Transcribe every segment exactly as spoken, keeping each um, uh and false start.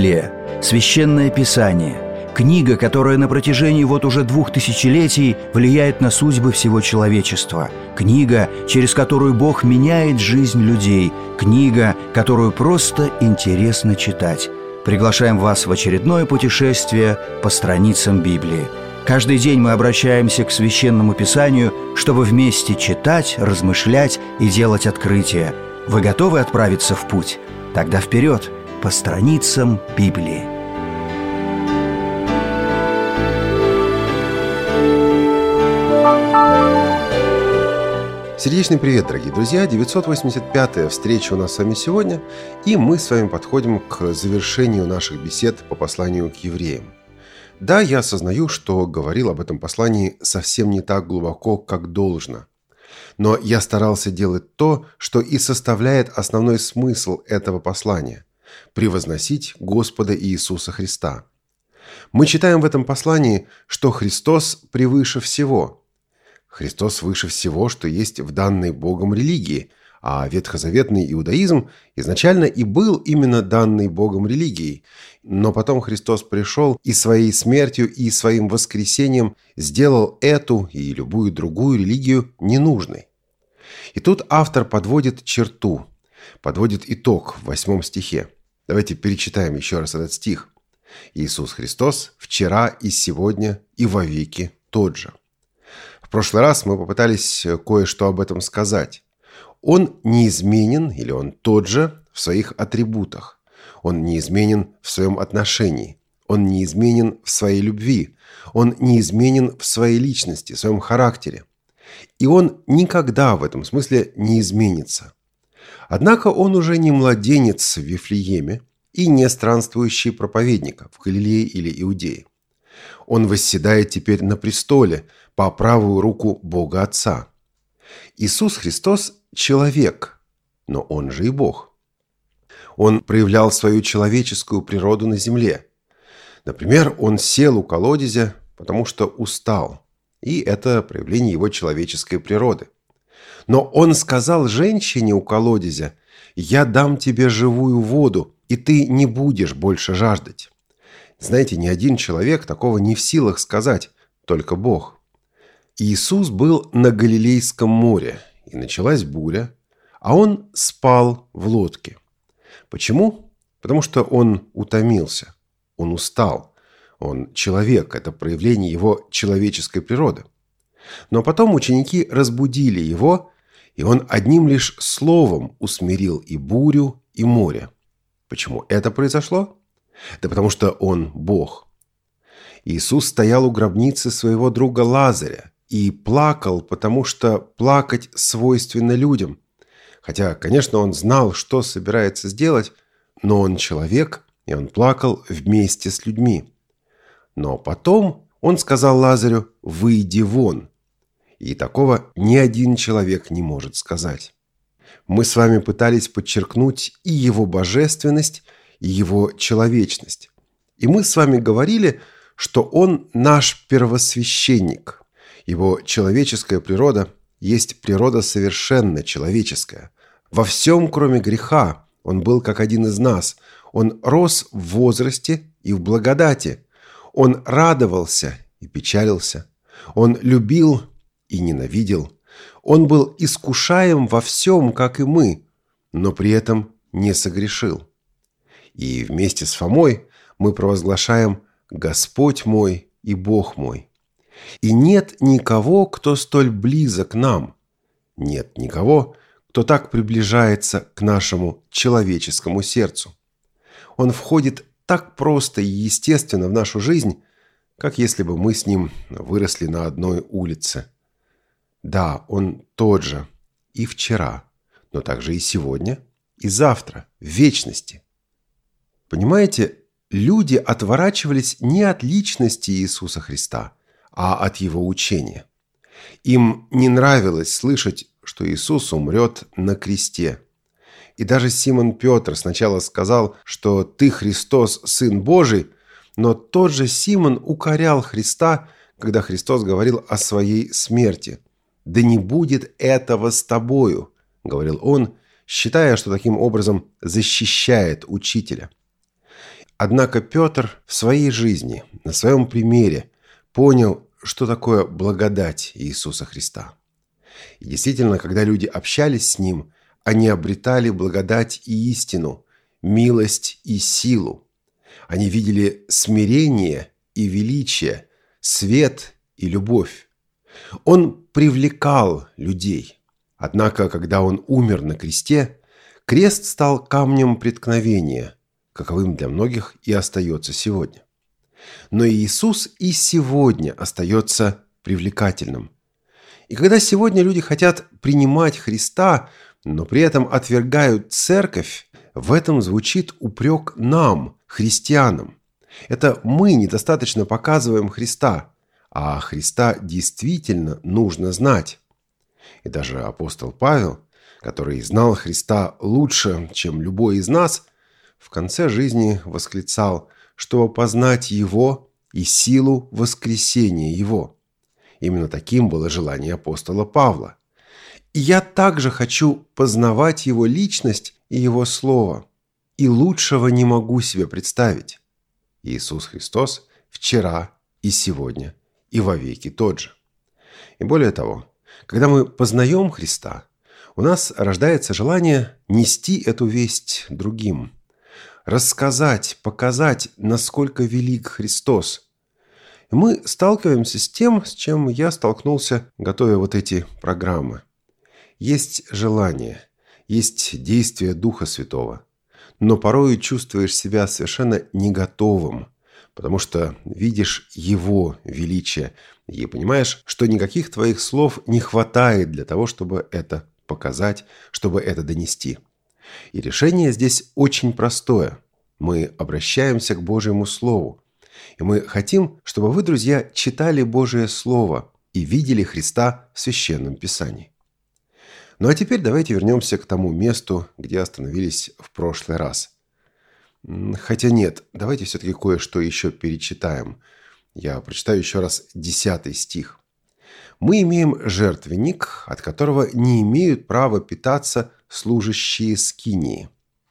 Библия – священное писание, книга, которая на протяжении вот уже двух тысячелетий влияет на судьбы всего человечества, книга, через которую Бог меняет жизнь людей, книга, которую просто интересно читать. Приглашаем вас в очередное путешествие по страницам Библии. Каждый день мы обращаемся к Священному Писанию, чтобы вместе читать, размышлять и делать открытия. Вы готовы отправиться в путь? Тогда вперед, по страницам Библии. Сердечный привет, дорогие друзья! девятьсот восемьдесят пятая встреча у нас с вами сегодня, и мы с вами подходим к завершению наших бесед по посланию к евреям. Да, я осознаю, что говорил об этом послании совсем не так глубоко, как должно. Но я старался делать то, что и составляет основной смысл этого послания – превозносить Господа Иисуса Христа. Мы читаем в этом послании, что Христос превыше всего. Христос выше всего, что есть в данной Богом религии, а ветхозаветный иудаизм изначально и был именно данной Богом религией. Но потом Христос пришел и своей смертью, и своим воскресением сделал эту и любую другую религию ненужной. И тут автор подводит черту, подводит итог в восьмом стихе. Давайте перечитаем еще раз этот стих. «Иисус Христос вчера и сегодня и вовеки тот же». В прошлый раз мы попытались кое-что об этом сказать. Он неизменен, или он тот же в своих атрибутах. Он неизменен в своем отношении. Он неизменен в своей любви. Он неизменен в своей личности, в своем характере. И он никогда в этом смысле не изменится. Однако он уже не младенец в Вифлееме и не странствующий проповедник в Галилее или Иудее. Он восседает теперь на престоле по правую руку Бога Отца. Иисус Христос – человек, но Он же и Бог. Он проявлял свою человеческую природу на земле. Например, Он сел у колодезя, потому что устал, и это проявление Его человеческой природы. Но Он сказал женщине у колодезя: «Я дам тебе живую воду, и ты не будешь больше жаждать». Знаете, ни один человек такого не в силах сказать, только Бог. Иисус был на Галилейском море, и началась буря, а Он спал в лодке. Почему? Потому что Он утомился, Он устал. Он человек, это проявление Его человеческой природы. Но потом ученики разбудили Его, и Он одним лишь словом усмирил и бурю, и море. Почему это произошло? Да потому что Он Бог. Иисус стоял у гробницы своего друга Лазаря и плакал, потому что плакать свойственно людям. Хотя, конечно, Он знал, что собирается сделать, но Он человек, и Он плакал вместе с людьми. Но потом Он сказал Лазарю: «Выйди вон». И такого ни один человек не может сказать. Мы с вами пытались подчеркнуть и Его божественность, и Его человечность. И мы с вами говорили, что Он наш первосвященник. Его человеческая природа есть природа совершенно человеческая. Во всем, кроме греха, Он был как один из нас. Он рос в возрасте и в благодати. Он радовался и печалился. Он любил и ненавидел. Он был искушаем во всем, как и мы, но при этом не согрешил. И вместе с Фомой мы провозглашаем: «Господь мой и Бог мой». И нет никого, кто столь близок нам. Нет никого, кто так приближается к нашему человеческому сердцу. Он входит так просто и естественно в нашу жизнь, как если бы мы с Ним выросли на одной улице. Да, Он тот же и вчера, но также и сегодня, и завтра, в вечности. Понимаете, люди отворачивались не от личности Иисуса Христа, а от Его учения. Им не нравилось слышать, что Иисус умрет на кресте. И даже Симон Петр сначала сказал, что «Ты, Христос, Сын Божий», но тот же Симон укорял Христа, когда Христос говорил о своей смерти. «Да не будет этого с тобою», – говорил он, считая, что таким образом защищает учителя. Однако Петр в своей жизни, на своем примере, понял, что такое благодать Иисуса Христа. И действительно, когда люди общались с Ним, они обретали благодать и истину, милость и силу. Они видели смирение и величие, свет и любовь. Он привлекал людей. Однако, когда Он умер на кресте, крест стал камнем преткновения, каковым для многих и остается сегодня. Но Иисус и сегодня остается привлекательным. И когда сегодня люди хотят принимать Христа, но при этом отвергают церковь, в этом звучит упрек нам, христианам. Это мы недостаточно показываем Христа, а Христа действительно нужно знать. И даже апостол Павел, который знал Христа лучше, чем любой из нас, в конце жизни восклицал, чтобы познать Его и силу воскресения Его. Именно таким было желание апостола Павла. И я также хочу познавать Его личность и Его Слово. И лучшего не могу себе представить. Иисус Христос вчера и сегодня и вовеки тот же. И более того, когда мы познаем Христа, у нас рождается желание нести эту весть другим, рассказать, показать, насколько велик Христос. И мы сталкиваемся с тем, с чем я столкнулся, готовя вот эти программы. Есть желание, есть действие Духа Святого, но порой чувствуешь себя совершенно не готовым, потому что видишь Его величие и понимаешь, что никаких твоих слов не хватает для того, чтобы это показать, чтобы это донести. И решение здесь очень простое. Мы обращаемся к Божьему Слову. И мы хотим, чтобы вы, друзья, читали Божие Слово и видели Христа в Священном Писании. Ну а теперь давайте вернемся к тому месту, где остановились в прошлый раз. Хотя нет, давайте все-таки кое-что еще перечитаем. Я прочитаю еще раз десятый стих. «Мы имеем жертвенник, от которого не имеют права питаться служащие скинии».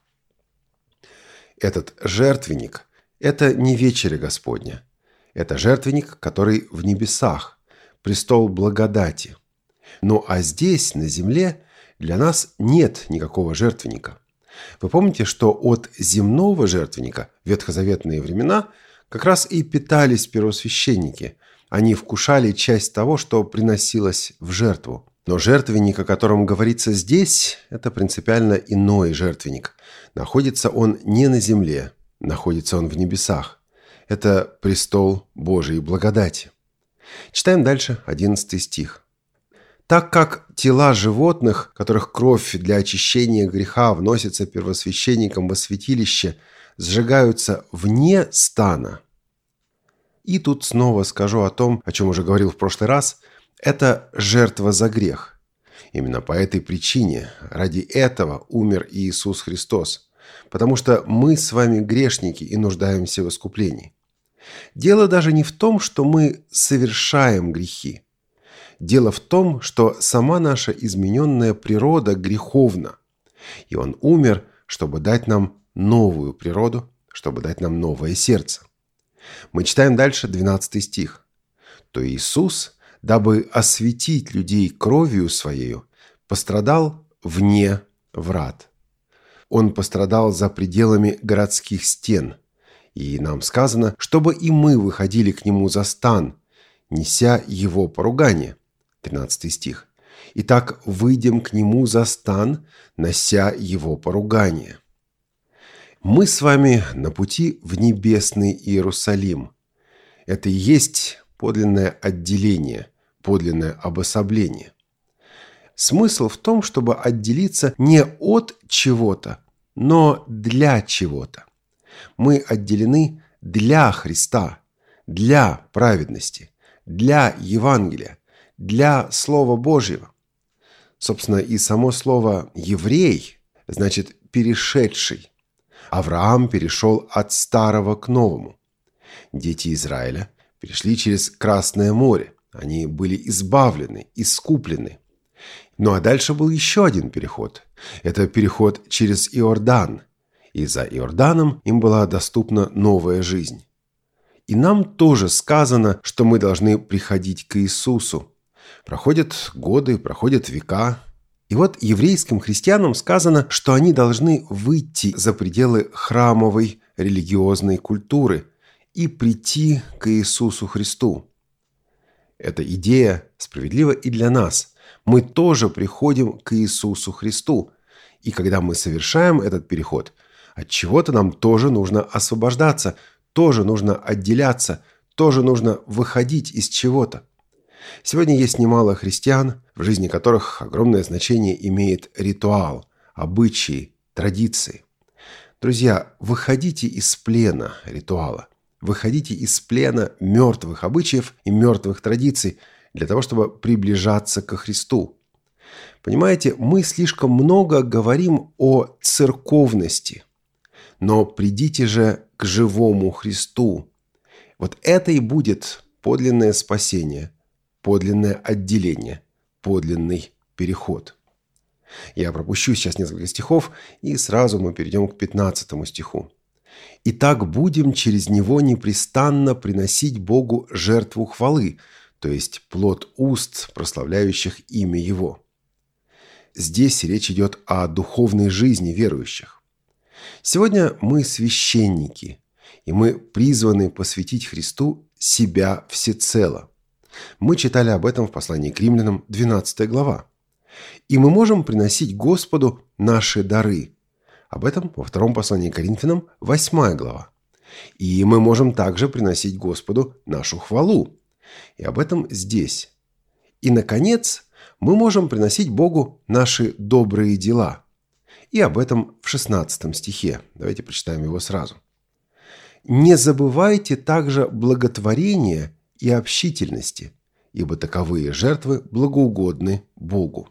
Этот жертвенник – это не вечеря Господня. Это жертвенник, который в небесах, престол благодати. Ну а здесь, на земле, для нас нет никакого жертвенника. Вы помните, что от земного жертвенника в ветхозаветные времена как раз и питались первосвященники. Они вкушали часть того, что приносилось в жертву. Но жертвенник, о котором говорится здесь, это принципиально иной жертвенник. Находится он не на земле, находится он в небесах. Это престол Божией благодати. Читаем дальше одиннадцатый стих. «Так как тела животных, которых кровь для очищения греха вносится первосвященником во святилище, сжигаются вне стана». И тут снова скажу о том, о чем уже говорил в прошлый раз. Это жертва за грех. Именно по этой причине, ради этого умер Иисус Христос. Потому что мы с вами грешники и нуждаемся в искуплении. Дело даже не в том, что мы совершаем грехи. Дело в том, что сама наша измененная природа греховна. И Он умер, чтобы дать нам новую природу, чтобы дать нам новое сердце. Мы читаем дальше двенадцатый стих. «То Иисус, дабы осветить людей кровью Своею, пострадал вне врат». Он пострадал за пределами городских стен. И нам сказано, чтобы и мы выходили к Нему за стан, неся Его поругание. тринадцатый стих. «Итак, выйдем к Нему за стан, нося Его поругание». Мы с вами на пути в небесный Иерусалим. Это и есть подлинное отделение, подлинное обособление. Смысл в том, чтобы отделиться не от чего-то, но для чего-то. Мы отделены для Христа, для праведности, для Евангелия, для Слова Божьего. Собственно, и само слово «еврей» значит «перешедший». Авраам перешел от старого к новому. Дети Израиля перешли через Красное море. Они были избавлены, искуплены. Ну а дальше был еще один переход. Это переход через Иордан. и за Иорданом им была доступна новая жизнь. И нам тоже сказано, что мы должны приходить к Иисусу. Проходят годы, проходят века. И вот еврейским христианам сказано, что они должны выйти за пределы храмовой религиозной культуры и прийти к Иисусу Христу. Эта идея справедлива и для нас. Мы тоже приходим к Иисусу Христу. И когда мы совершаем этот переход, от чего-то нам тоже нужно освобождаться, тоже нужно отделяться, тоже нужно выходить из чего-то. Сегодня есть немало христиан, в жизни которых огромное значение имеет ритуал, обычаи, традиции. Друзья, выходите из плена ритуала, выходите из плена мертвых обычаев и мертвых традиций для того, чтобы приближаться ко Христу. Понимаете, мы слишком много говорим о церковности, но придите же к живому Христу. Вот это и будет подлинное спасение, подлинное отделение, подлинный переход. Я пропущу сейчас несколько стихов, и сразу мы перейдем к пятнадцатому стиху. «Итак, будем через Него непрестанно приносить Богу жертву хвалы, то есть плод уст, прославляющих имя Его». Здесь речь идет о духовной жизни верующих. Сегодня мы священники, и мы призваны посвятить Христу себя всецело. Мы читали об этом в послании к Римлянам, двенадцатая глава. И мы можем приносить Господу наши дары. Об этом во втором послании к Коринфянам, восьмая глава. И мы можем также приносить Господу нашу хвалу. И об этом здесь. И, наконец, мы можем приносить Богу наши добрые дела. И об этом в шестнадцатом стихе. Давайте прочитаем его сразу. «Не забывайте также благотворения и общительности, ибо таковые жертвы благоугодны Богу».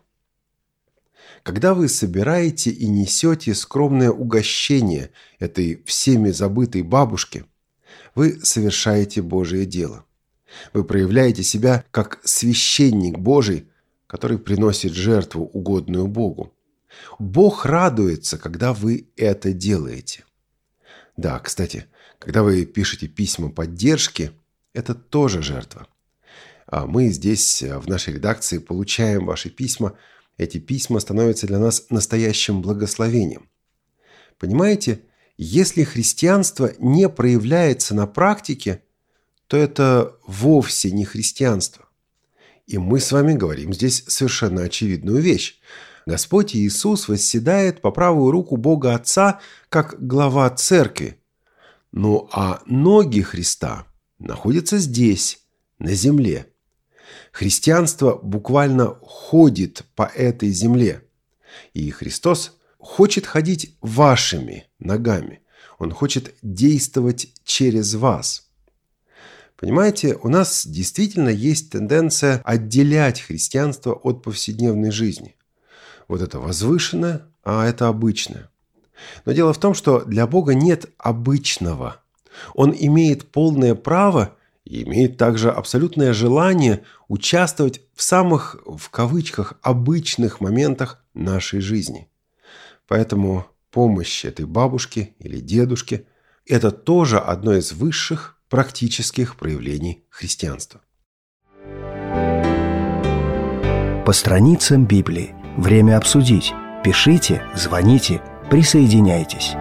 Когда вы собираете и несете скромное угощение этой всеми забытой бабушке, вы совершаете Божие дело. Вы проявляете себя как священник Божий, который приносит жертву, угодную Богу. Бог радуется, когда вы это делаете. Да, кстати, когда вы пишете письма поддержки, это тоже жертва. А мы здесь, в нашей редакции, получаем ваши письма. Эти письма становятся для нас настоящим благословением. Понимаете, если христианство не проявляется на практике, то это вовсе не христианство. И мы с вами говорим здесь совершенно очевидную вещь. Господь Иисус восседает по правую руку Бога Отца, как глава церкви. Ну а ноги Христа находятся здесь, на земле. Христианство буквально ходит по этой земле. И Христос хочет ходить вашими ногами. Он хочет действовать через вас. Понимаете, у нас действительно есть тенденция отделять христианство от повседневной жизни. Вот это возвышенное, а это обычное. Но дело в том, что для Бога нет обычного. Он имеет полное право и имеет также абсолютное желание участвовать в самых, в кавычках, обычных моментах нашей жизни. Поэтому помощь этой бабушке или дедушке – это тоже одно из высших практических проявлений христианства. По страницам Библии. Время обсудить. Пишите, звоните, присоединяйтесь.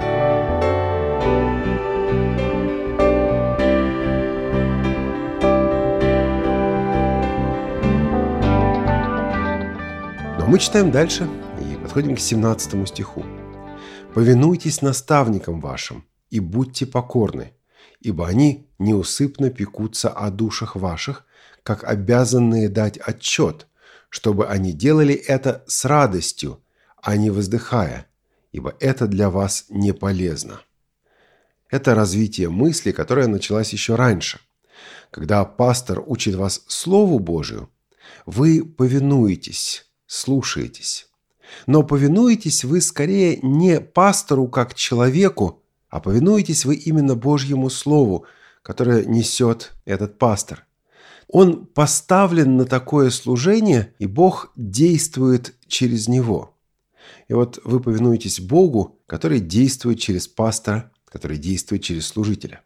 Но мы читаем дальше и подходим к семнадцатому стиху. «Повинуйтесь наставникам вашим и будьте покорны, ибо они неусыпно пекутся о душах ваших, как обязанные дать отчет, чтобы они делали это с радостью, а не воздыхая, ибо это для вас не полезно». Это развитие мысли, которая началась еще раньше. Когда пастор учит вас Слову Божию, вы повинуетесь, слушаетесь. Но повинуетесь вы скорее не пастору как человеку, а повинуетесь вы именно Божьему Слову, которое несет этот пастор. Он поставлен на такое служение, и Бог действует через него. И вот вы повинуетесь Богу, который действует через пастора, который действует через служителя.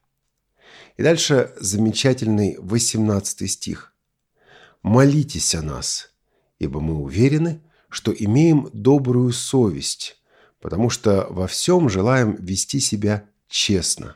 И дальше замечательный восемнадцатый стих. «Молитесь о нас, ибо мы уверены, что имеем добрую совесть, потому что во всем желаем вести себя честно».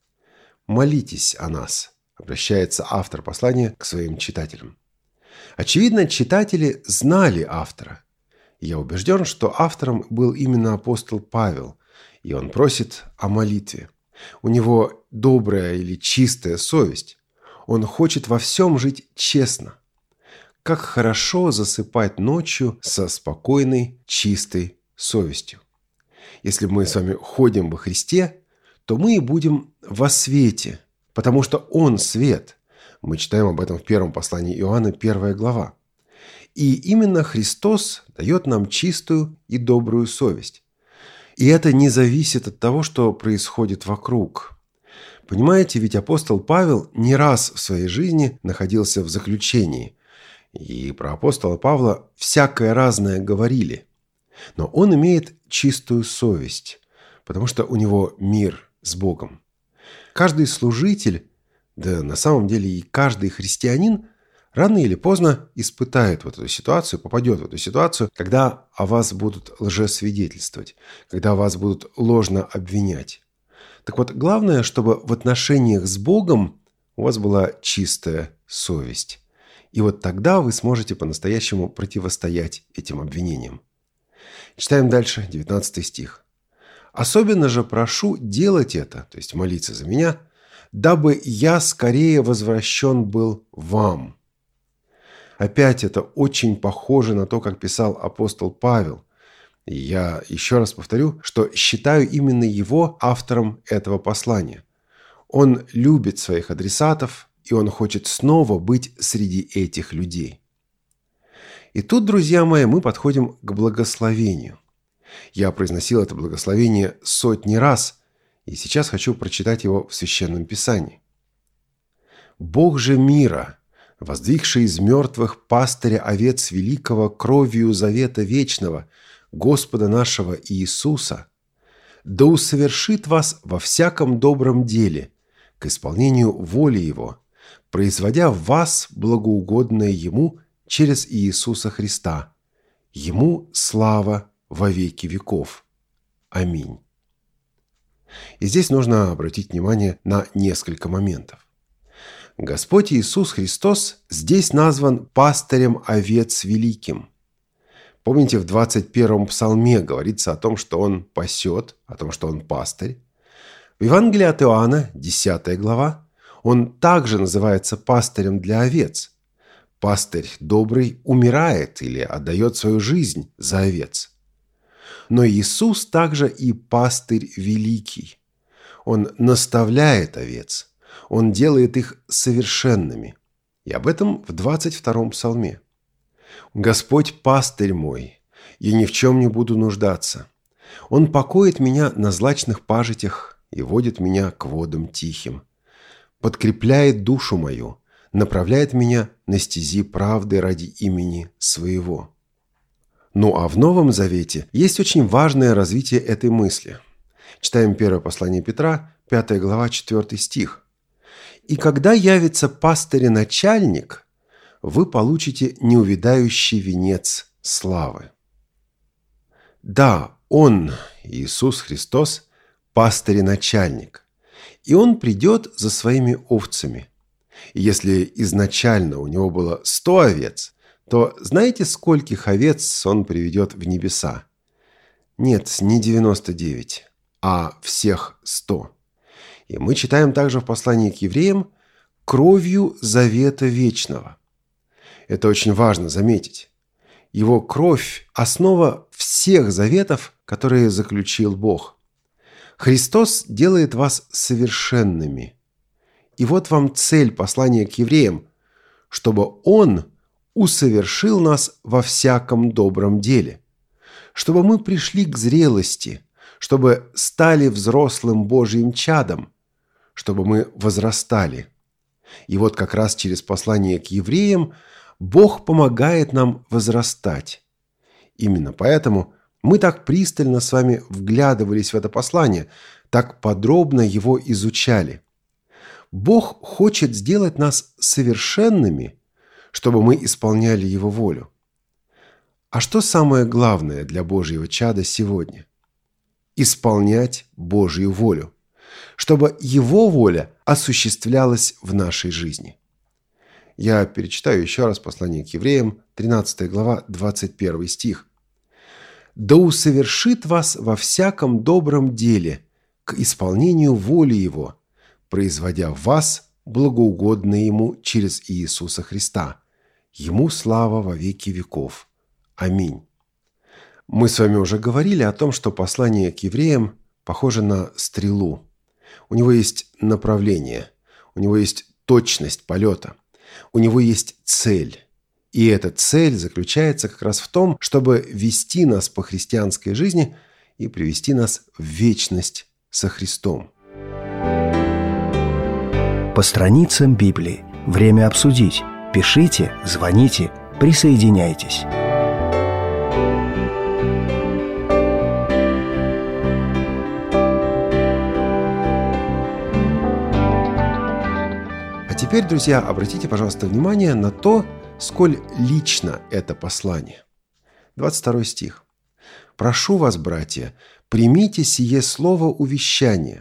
«Молитесь о нас», обращается автор послания к своим читателям. Очевидно, читатели знали автора. Я убежден, что автором был именно апостол Павел, и он просит о молитве. У него добрая или чистая совесть. Он хочет во всем жить честно. Как хорошо засыпать ночью со спокойной, чистой совестью. Если мы с вами ходим во Христе, то мы и будем во свете, потому что Он свет. Мы читаем об этом в первом послании Иоанна, первая глава. И именно Христос дает нам чистую и добрую совесть. И это не зависит от того, что происходит вокруг. Понимаете, ведь апостол Павел не раз в своей жизни находился в заключении. И про апостола Павла всякое разное говорили. Но он имеет чистую совесть, потому что у него мир с Богом. Каждый служитель, да на самом деле и каждый христианин, рано или поздно испытает вот эту ситуацию, попадет в эту ситуацию, когда о вас будут лжесвидетельствовать, когда вас будут ложно обвинять. Так вот, главное, чтобы в отношениях с Богом у вас была чистая совесть. И вот тогда вы сможете по-настоящему противостоять этим обвинениям. Читаем дальше, девятнадцатый стих. «Особенно же прошу делать это, то есть молиться за меня, дабы я скорее возвращен был вам». Опять это очень похоже на то, как писал апостол Павел. И я еще раз повторю, что считаю именно его автором этого послания. Он любит своих адресатов, и он хочет снова быть среди этих людей. И тут, друзья мои, мы подходим к благословению. Я произносил это благословение сотни раз, и сейчас хочу прочитать его в Священном Писании. «Бог же мира, воздвигший из мертвых пастыря овец великого кровью завета вечного, Господа нашего Иисуса, да усовершит вас во всяком добром деле, к исполнению воли Его, производя в вас благоугодное Ему через Иисуса Христа. Ему слава во веки веков. Аминь». И здесь нужно обратить внимание на несколько моментов. Господь Иисус Христос здесь назван пастырем овец великим. Помните, в двадцать первом псалме говорится о том, что Он пасет, о том, что Он пастырь. В Евангелии от Иоанна, десятая глава, Он также называется пастырем для овец. Пастырь добрый умирает или отдает свою жизнь за овец. Но Иисус также и пастырь великий. Он наставляет овец. Он делает их совершенными. И об этом в двадцать втором псалме. «Господь пастырь мой, я ни в чем не буду нуждаться. Он покоит меня на злачных пажитях и водит меня к водам тихим. Подкрепляет душу мою, направляет меня на стези правды ради имени своего». Ну а в Новом Завете есть очень важное развитие этой мысли. Читаем первое послание Петра, пятая глава, четвёртый стих. «И когда явится пастырь-начальник, вы получите неувядающий венец славы». Да, Он, Иисус Христос, пастырь-начальник, и Он придет за своими овцами. И если изначально у Него было сто овец, то знаете, скольких овец Он приведет в небеса? Нет, не девяносто девять, а всех сто. И мы читаем также в послании к евреям «кровью завета вечного». Это очень важно заметить. Его кровь – основа всех заветов, которые заключил Бог. Христос делает вас совершенными. И вот вам цель послания к евреям, чтобы Он усовершил нас во всяком добром деле, чтобы мы пришли к зрелости, чтобы стали взрослым Божьим чадом, чтобы мы возрастали. И вот как раз через послание к евреям Бог помогает нам возрастать. Именно поэтому Мы так пристально с вами вглядывались в это послание, так подробно его изучали. Бог хочет сделать нас совершенными, чтобы мы исполняли Его волю. А что самое главное для Божьего чада сегодня? Исполнять Божью волю, чтобы Его воля осуществлялась в нашей жизни. Я перечитаю еще раз послание к Евреям, тринадцатая глава, двадцать первый стих. «Да усовершит вас во всяком добром деле к исполнению воли Его, производя в вас благоугодное Ему через Иисуса Христа. Ему слава во веки веков. Аминь». Мы с вами уже говорили о том, что послание к евреям похоже на стрелу. У него есть направление, у него есть точность полета, у него есть цель. И эта цель заключается как раз в том, чтобы вести нас по христианской жизни и привести нас в вечность со Христом. По страницам Библии. Время обсудить. Пишите, звоните, присоединяйтесь. А теперь, друзья, обратите, пожалуйста, внимание на то, сколь лично это послание. двадцать второй стих. «Прошу вас, братья, примите сие слово увещания.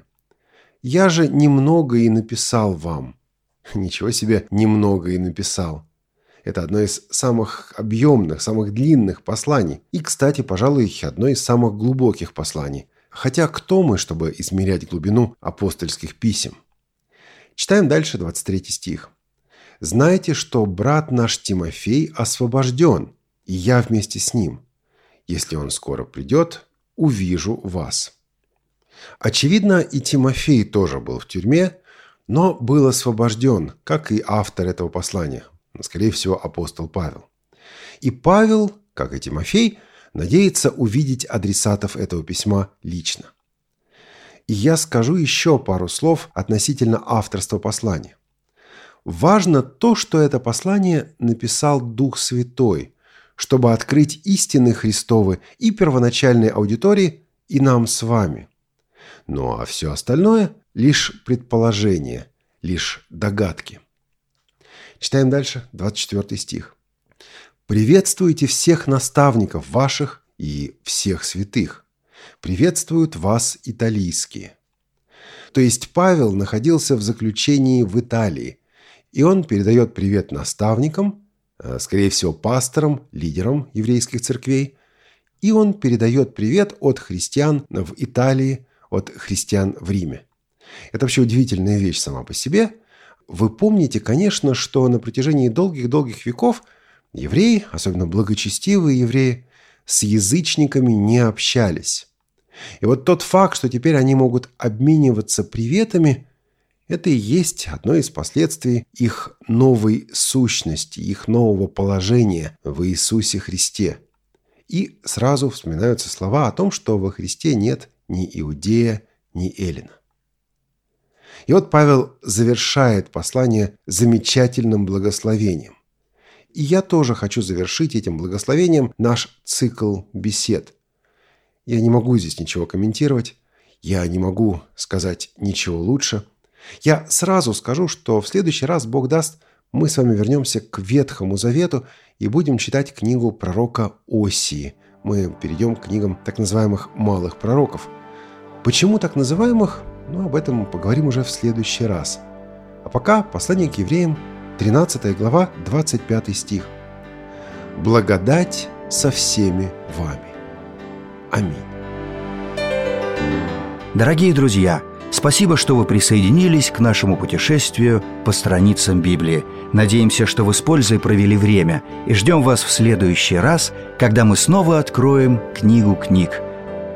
Я же немного и написал вам». Ничего себе, немного и написал. Это одно из самых объемных, самых длинных посланий. И, кстати, пожалуй, одно из самых глубоких посланий. Хотя кто мы, чтобы измерять глубину апостольских писем? Читаем дальше двадцать третий стих. «Знайте, что брат наш Тимофей освобожден, и я вместе с ним. Если он скоро придет, увижу вас». Очевидно, и Тимофей тоже был в тюрьме, но был освобожден, как и автор этого послания, скорее всего, апостол Павел. И Павел, как и Тимофей, надеется увидеть адресатов этого письма лично. И я скажу еще пару слов относительно авторства послания. Важно то, что это послание написал Дух Святой, чтобы открыть истины Христовы и первоначальной аудитории, и нам с вами. Ну а все остальное – лишь предположения, лишь догадки. Читаем дальше, двадцать четвёртый стих. «Приветствуйте всех наставников ваших и всех святых. Приветствуют вас италийские». То есть Павел находился в заключении в Италии, и он передает привет наставникам, скорее всего, пасторам, лидерам еврейских церквей, и он передает привет от христиан в Италии, от христиан в Риме. Это вообще удивительная вещь сама по себе. Вы помните, конечно, что на протяжении долгих-долгих веков евреи, особенно благочестивые евреи, с язычниками не общались. И вот тот факт, что теперь они могут обмениваться приветами, это и есть одно из последствий их новой сущности, их нового положения в Иисусе Христе. И сразу вспоминаются слова о том, что во Христе нет ни иудея, ни эллина. И вот Павел завершает послание замечательным благословением. И я тоже хочу завершить этим благословением наш цикл бесед. Я не могу здесь ничего комментировать, я не могу сказать ничего лучше. Я сразу скажу, что в следующий раз, Бог даст, мы с вами вернемся к Ветхому Завету и будем читать книгу пророка Осии. Мы перейдем к книгам так называемых малых пророков. Почему так называемых? Ну, об этом поговорим уже в следующий раз. А пока послание к евреям, тринадцатая глава, двадцать пятый стих. «Благодать со всеми вами. Аминь». Дорогие друзья, спасибо, что вы присоединились к нашему путешествию по страницам Библии. Надеемся, что вы с пользой провели время, и ждем вас в следующий раз, когда мы снова откроем книгу книг.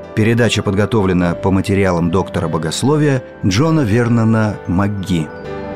Передача подготовлена по материалам доктора богословия Джона Вернона МакГи.